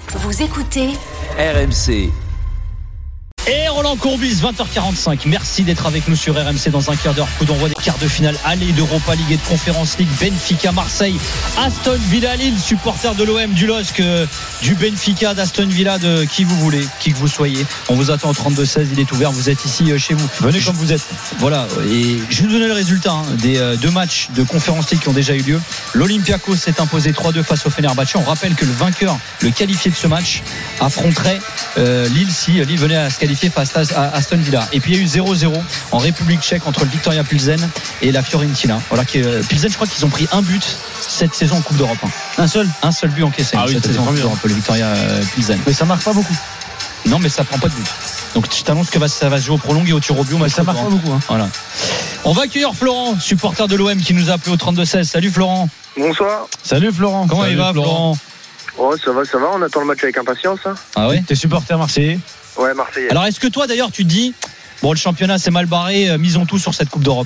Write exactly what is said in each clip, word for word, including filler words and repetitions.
Vous écoutez R M C. Et Roland Courbis, vingt heures quarante-cinq. Merci d'être avec nous sur R M C dans un quart d'heure. Coup d'envoi des quarts de finale aller d'Europa League et de Conference League. Benfica, Marseille, Aston Villa, Lille. Supporters de l'O M, du L O S C, du Benfica, d'Aston Villa, de qui vous voulez, qui que vous soyez. On vous attend au trente-deux seize. Il est ouvert. Vous êtes ici chez vous. Venez comme vous êtes. Voilà. Et je vais vous donner le résultat hein, des euh, deux matchs de Conference League qui ont déjà eu lieu. L'Olympiakos s'est imposé trois deux face au Fenerbahçe. On rappelle que le vainqueur, le qualifié de ce match, affronterait euh, Lille si Lille venait à se qualifier face à Aston Villa. Et puis il y a eu zéro zéro en République tchèque entre le Viktoria Pilsen et la Fiorentina. Voilà, qui, euh, Pilsen, je crois qu'ils ont pris un but cette saison en Coupe d'Europe. Hein. Un seul Un seul but encaissé ah oui, cette saison en Coupe d'Europe, le Viktoria euh, Pilsen. Mais ça marque pas beaucoup. Non, mais ça prend pas de but. Donc je t'annonce que va, ça va se jouer au prolong et au tir au but. Mais ça marque pas beaucoup. Hein. Voilà. On va accueillir Florent, supporter de l'O M qui nous a appelé au trente-deux seize. Salut Florent. Bonsoir. Salut Florent. Comment Salut il va Florent, Florent Oh, ça va, ça va. On attend le match avec impatience. Hein. Ah ouais. T'es supporter marseillais? Ouais, Marseillais. Alors est-ce que toi d'ailleurs tu te dis bon, le championnat c'est mal barré, misons tout sur cette Coupe d'Europe?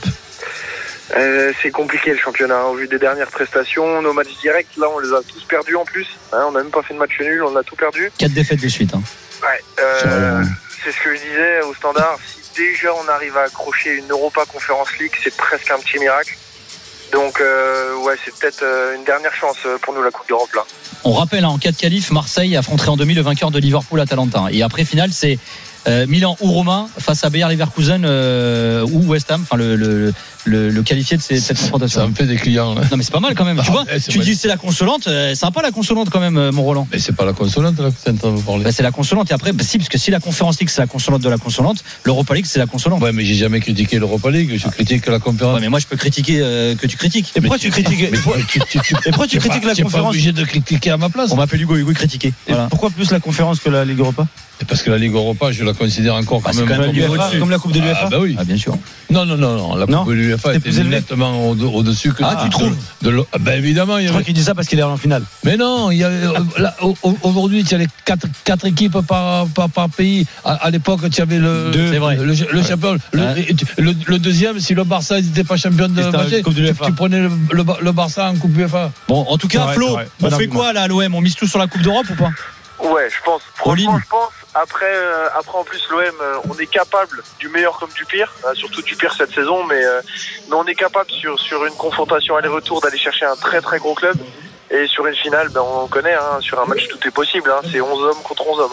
euh, C'est compliqué le championnat. Au vu des dernières prestations, nos matchs directs, là on les a tous perdus en plus. Hein, on n'a même pas fait de match nul, on a tout perdu. Quatre défaites de suite. Hein. Ouais. Euh, c'est ce que je disais au standard. Si déjà on arrive à accrocher une Europa Conference League, c'est presque un petit miracle. Donc euh, ouais, c'est peut-être euh, une dernière chance pour nous la Coupe d'Europe là. On rappelle hein, en cas de qualif, Marseille affronterait en demi le vainqueur de Liverpool-Atalanta. Et après finale, c'est euh, Milan ou Roma face à Bayer Leverkusen euh, ou West Ham, enfin le, le, le, le qualifié de ces, cette confrontation. Ça me fait des clients. Hein. Non mais c'est pas mal quand même. Tu vois, ouais, tu dis c'est la consolante, euh, sympa la consolante quand même, mon Roland. Mais c'est pas la consolante là que tu entends parler. Bah, c'est la consolante et après, bah, si parce que si la Conference League c'est la consolante de la consolante, l'Europa League c'est la consolante. Ouais, mais j'ai jamais critiqué l'Europa League. Je critique la conférence. Ouais, mais moi je peux critiquer euh, que tu critiques. Et pourquoi tu critiques Et pourquoi tu critiques la conférence? Tu es pas obligé de critiquer à ma place. On m'appelle Hugo, Hugo critiquer. Voilà. Pourquoi plus la conférence que la Ligue Europa? Parce que la Ligue Europa, je la considère encore bah, quand même quand même comme, la, comme la Coupe de l'U E F A. Ah, bah oui. Ah, bien sûr. Non, non, non, non. La non Coupe de l'U E F A était nettement au, au-dessus que. Ah, tu trouves de, de, ah, ben évidemment. Il y je avait... crois qu'il dit ça parce qu'il est en finale. Mais non, il y a, là, aujourd'hui, tu as les quatre, quatre équipes par, par, par pays. À, à l'époque, tu avais le, Deux, c'est vrai. le, le, le champion. Le, ouais. le, le deuxième, si le Barça n'était pas champion de match, tu, tu prenais le, le, le Barça en Coupe UEFA. Bon, en tout cas, vrai, Flo, on fait quoi là à l'O M? On mise tout sur la Coupe d'Europe ou pas? Ouais, je pense. Franchement, je pense. Après, euh, après en plus, l'O M, euh, on est capable du meilleur comme du pire, hein, surtout du pire cette saison, mais, euh, mais on est capable sur, sur une confrontation aller-retour d'aller chercher un très très gros club. Et sur une finale, ben, on connaît, hein, sur un match tout est possible. Hein, c'est onze hommes contre onze hommes.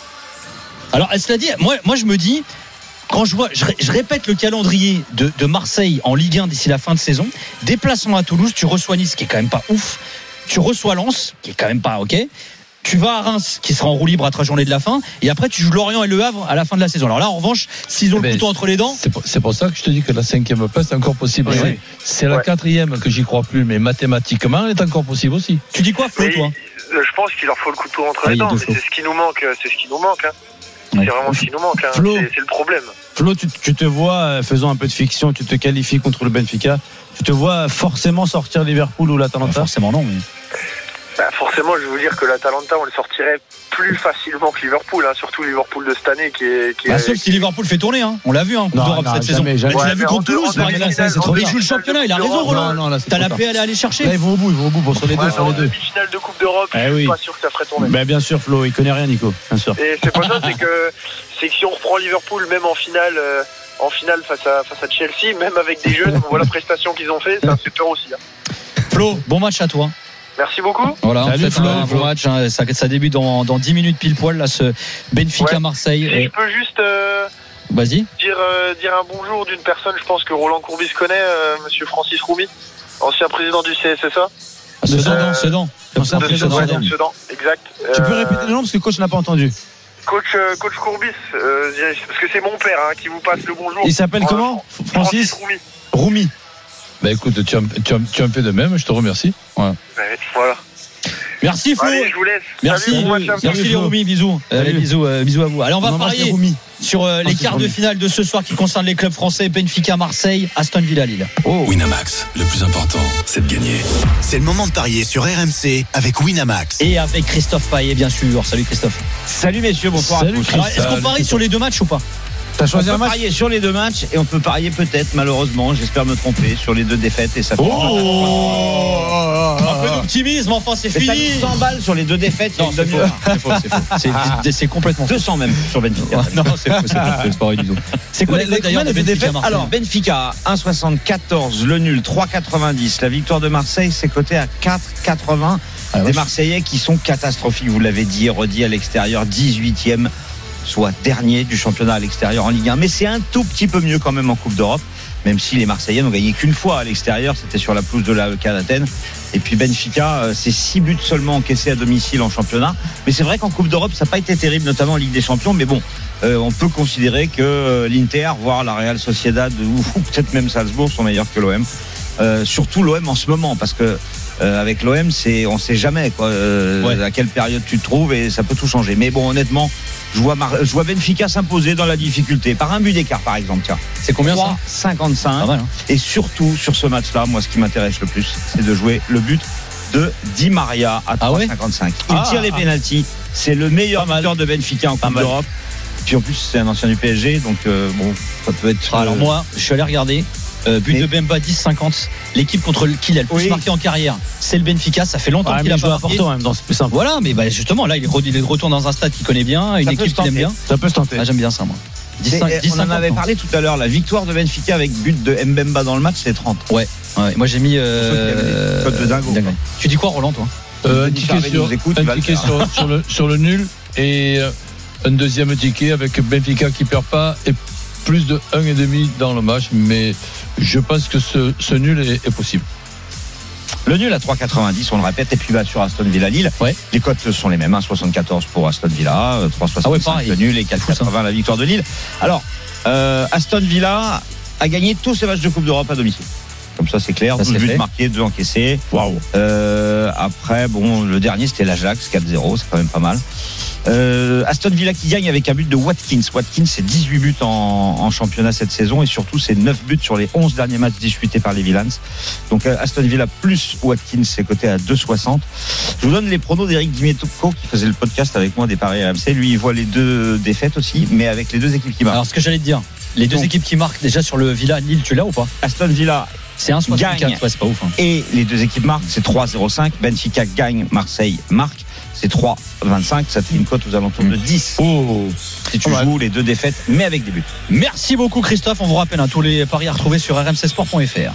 Hein. Alors, cela dit, moi, moi je me dis, quand je vois, je, je répète le calendrier de, de Marseille en Ligue un d'ici la fin de saison, déplacement à Toulouse, tu reçois Nice, qui est quand même pas ouf, tu reçois Lens, qui est quand même pas ok. Tu vas à Reims qui sera en roue libre à trois journées de la fin et après tu joues Lorient et Le Havre à la fin de la saison. Alors là en revanche s'ils ont eh ben, le couteau entre les dents, c'est pour, c'est pour ça que je te dis que la cinquième place est encore possible. Ouais. C'est la ouais. quatrième que j'y crois plus, mais mathématiquement elle est encore possible aussi. Tu dis quoi Flo toi? Je pense qu'il leur faut le couteau entre ah, les dents, mais c'est ce qui nous manque, c'est ce qui nous manque. Hein. Ouais. C'est vraiment ce qui nous manque, hein. Flo, c'est, c'est le problème. Flo, tu, tu te vois, faisant un peu de fiction, tu te qualifies contre le Benfica, tu te vois forcément sortir Liverpool ou l'Atalanta? Forcément non. Mais... Bah forcément, je veux dire que l'Atalanta, on le sortirait plus facilement que Liverpool, hein, surtout Liverpool de cette année qui est. Qui bah, est sauf qui... si Liverpool fait tourner, hein. On l'a vu, hein, Coupe d'Europe cette jamais, saison. Jamais. Bah, tu ouais, l'as vu contre Toulouse, par exemple. Il joue le championnat, il a raison, Roland. Non, non, T'as la paix à aller, aller chercher. Là, ils vont au bout, ils vont au bout pour sur les ouais, deux, sur les deux. Demi-finale de Coupe d'Europe, eh je oui. suis pas sûr que ça ferait tourner. Bah, bien sûr, Flo, il connaît rien, Nico, bien sûr. Et c'est pas ça, c'est que, c'est que si on reprend Liverpool, même en finale. Euh, en finale face à, face à Chelsea, même avec des jeunes, on voit la prestation qu'ils ont fait, ça fait peur aussi. Hein. Flo, bon match à toi. Merci beaucoup. Voilà, salut, en fait, un bon match, hein, ça, ça débute dans, dans dix minutes pile poil, là, ce Benfica-Marseille. Ouais. Si et... je peux juste euh, Vas-y. Dire, euh, dire un bonjour d'une personne, je pense que Roland Courbis connaît, euh, monsieur Francis Roumy, ancien président du C S S A. Ah, Sedan, euh, Sedan. Ancien président de Sedan. Sedan, exact. Tu euh, peux répéter le nom parce que le coach n'a pas entendu. Coach, euh, coach Courbis, euh, parce que c'est mon père hein, qui vous passe le bonjour. Il s'appelle comment? Francis Roumy. Roumy. Bah écoute, tu en, tu, en, tu en fais de même, je te remercie. Voilà. Ouais, voilà. Merci Flo. Allez, je vous laisse. Merci, Salut, merci, merci, merci les Roumy, bisous. Allez, bisous, euh, bisous à vous. Allez, on va on parier sur euh, les quarts de finale de ce soir qui concernent les clubs français, Benfica, Marseille, Aston Villa, Lille. Oh. Winamax, le plus important, c'est de gagner. C'est le moment de parier sur R M C avec Winamax. Et avec Christophe Payet, bien sûr. Salut Christophe. Salut messieurs, bonsoir. Salut, alors, est-ce qu'on parie sur les deux matchs ou pas? T'as choisi on un peut match parier sur les deux matchs et on peut parier peut-être, malheureusement, j'espère me tromper, sur les deux défaites et ça fait. Oh un peu d'optimisme, enfin c'est mais fini. cent balles sur les deux défaites. Non, c'est faux, c'est faux, c'est faux. C'est, c'est, c'est complètement deux cents même sur Benfica. Non, c'est faux, c'est faux, c'est pas vrai du tout. C'est quoi les, les d'ailleurs les de deux Benfica défaites? Alors Benfica un virgule soixante-quatorze, le nul trois virgule quatre-vingt-dix, la victoire de Marseille c'est coté à quatre virgule quatre-vingts. Ah, des Marseillais qui sont catastrophiques, vous l'avez dit et redit à l'extérieur, dix-huitième, soit dernier du championnat à l'extérieur en Ligue un. Mais c'est un tout petit peu mieux quand même en Coupe d'Europe, même si les Marseillais n'ont gagné qu'une fois à l'extérieur, c'était sur la pelouse de l'A E K d'Athènes. Et puis Benfica, c'est six buts seulement encaissés à domicile en championnat. Mais c'est vrai qu'en Coupe d'Europe, ça n'a pas été terrible, notamment en Ligue des Champions. Mais bon, euh, on peut considérer que l'Inter, voire la Real Sociedad, ou, ou peut-être même Salzbourg, sont meilleurs que l'O M. Euh, surtout l'O M en ce moment, parce que Euh, avec l'O M, c'est, on ne sait jamais quoi, euh, ouais. à quelle période tu te trouves et ça peut tout changer. Mais bon, honnêtement, je vois, Mar- je vois Benfica s'imposer dans la difficulté par un but d'écart, par exemple. Tiens. C'est combien trois virgule cinquante-cinq. Hein. Et surtout, sur ce match-là, moi, ce qui m'intéresse le plus, c'est de jouer le but de Di Maria à trois virgule cinquante-cinq. Il ah, tire les pénaltys. C'est le meilleur buteur de Benfica en Coupe d'Europe. Puis en plus, c'est un ancien du P S G, donc euh, bon, ça peut être. Alors euh... moi, je suis allé regarder. Euh, but mais... de Bemba dix cinquante. L'équipe contre qui il a le plus oui. marqué en carrière, c'est le Benfica. Ça fait longtemps ouais, qu'il a pas marqué. Porto, même, c'est plus simple. Voilà, mais bah, justement là, il est retour dans un stade qu'il connaît bien, une ça équipe qu'il aime bien. Ça peut se tenter. Ah, j'aime bien ça, moi. dix, cinq, dix, on en avait parlé tout à l'heure. La victoire de Benfica avec but de Mbemba dans le match, c'est trente. Ouais. ouais. Moi, j'ai mis. Euh... Code de dingo. dingo. Tu dis quoi, Roland, toi? euh, Un ticket, sur, écoute, un ticket sur, sur, le, sur le nul et un deuxième ticket avec Benfica qui perd pas et plus de un virgule cinq dans le match, mais je pense que ce, ce nul est, est possible. Le nul à trois virgule quatre-vingt-dix, on le répète, et puis bah, sur Aston Villa Lille, ouais. les cotes sont les mêmes, hein, soixante-quatorze pour Aston Villa, trois virgule soixante-cinq ah ouais, le nul et quatre virgule quatre-vingts la victoire de Lille. Alors, euh, Aston Villa a gagné tous ses matchs de Coupe d'Europe à domicile. Comme ça, c'est clair. douze buts marqués, deux encaissés. Waouh. Euh, après, bon, le dernier, c'était l'Ajax, quatre zéro, c'est quand même pas mal. Euh, Aston Villa qui gagne avec un but de Watkins. Watkins, c'est dix-huit buts en, en championnat cette saison et surtout, c'est neuf buts sur les onze derniers matchs disputés par les Villans. Donc, euh, Aston Villa plus Watkins, c'est coté à deux virgule soixante. Je vous donne les pronos d'Eric Dimeco qui faisait le podcast avec moi des paris R M C. Lui, il voit les deux défaites aussi, mais avec les deux équipes qui marquent. Alors, ce que j'allais te dire, les deux Donc, équipes qui marquent déjà sur le Villa Lille, tu l'as ou pas? Aston Villa. C'est un soixante-quatre, ouais, c'est pas ouf. Hein. Et les deux équipes marquent, c'est trois virgule zéro cinq. Benfica gagne, Marseille marque, c'est trois virgule vingt-cinq. Ça te fait une cote aux alentours de dix. Oh. Si tu joues les deux défaites, mais avec des buts. Merci beaucoup Christophe. On vous rappelle hein, tous les paris à retrouver sur r m c sport point f r.